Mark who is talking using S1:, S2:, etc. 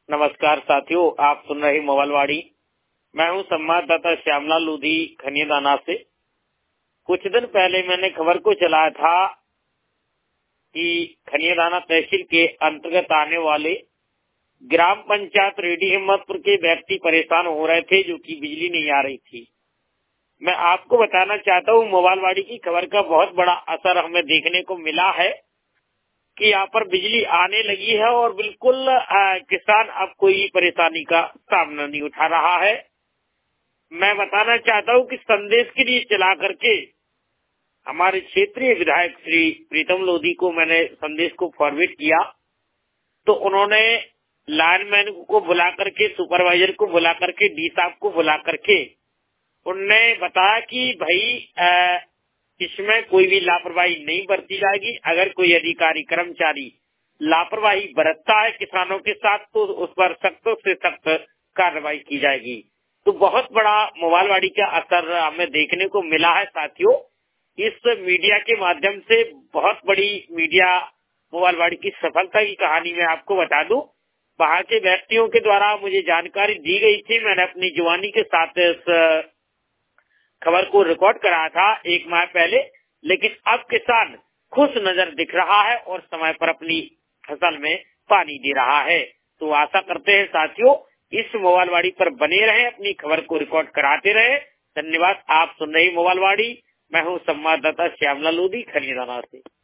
S1: नमस्कार साथियों, आप सुन रहे मोबाइलवाड़ी। मैं हूं संवाददाता श्यामलाल लोधी खनियादाना से। कुछ दिन पहले मैंने खबर को चलाया था कि खनियादाना तहसील के अंतर्गत आने वाले ग्राम पंचायत रेडी हिम्मतपुर के व्यक्ति परेशान हो रहे थे, जो कि बिजली नहीं आ रही थी। मैं आपको बताना चाहता हूं, मोबाइलवाड़ी की खबर का बहुत बड़ा असर हमें देखने को मिला है कि यहाँ पर बिजली आने लगी है और बिल्कुल किसान अब कोई परेशानी का सामना नहीं उठा रहा है। मैं बताना चाहता हूँ कि संदेश के लिए चला करके हमारे क्षेत्रीय विधायक श्री प्रीतम लोधी को मैंने संदेश को फॉरवर्ड किया, तो उन्होंने लाइनमैन को बुला करके, सुपरवाइजर को बुला करके, डी साहब को बुला करके उनने बताया कि भाई इसमें कोई भी लापरवाही नहीं बरती जाएगी। अगर कोई अधिकारी कर्मचारी लापरवाही बरतता है किसानों के साथ, तो उस पर सख्त से सख्त कार्रवाई की जाएगी। तो बहुत बड़ा मोबाइलवाड़ी का असर हमें देखने को मिला है साथियों। इस मीडिया के माध्यम से बहुत बड़ी मीडिया मोबाइलवाड़ी की सफलता की कहानी मैं आपको बता दूं। वहाँ के व्यक्तियों के द्वारा मुझे जानकारी दी गई थी। मैंने अपनी जुबानी के साथ इस खबर को रिकॉर्ड कराया था 1 माह पहले, लेकिन अब किसान खुश नजर दिख रहा है और समय पर अपनी फसल में पानी दे रहा है। तो आशा करते हैं साथियों, इस मोबाइलवाड़ी पर बने रहे, अपनी खबर को रिकॉर्ड कराते रहे। धन्यवाद। आप सुन रही मोबाइलवाड़ी। मैं हूं संवाददाता श्यामलाल लोधी खनियादाना से।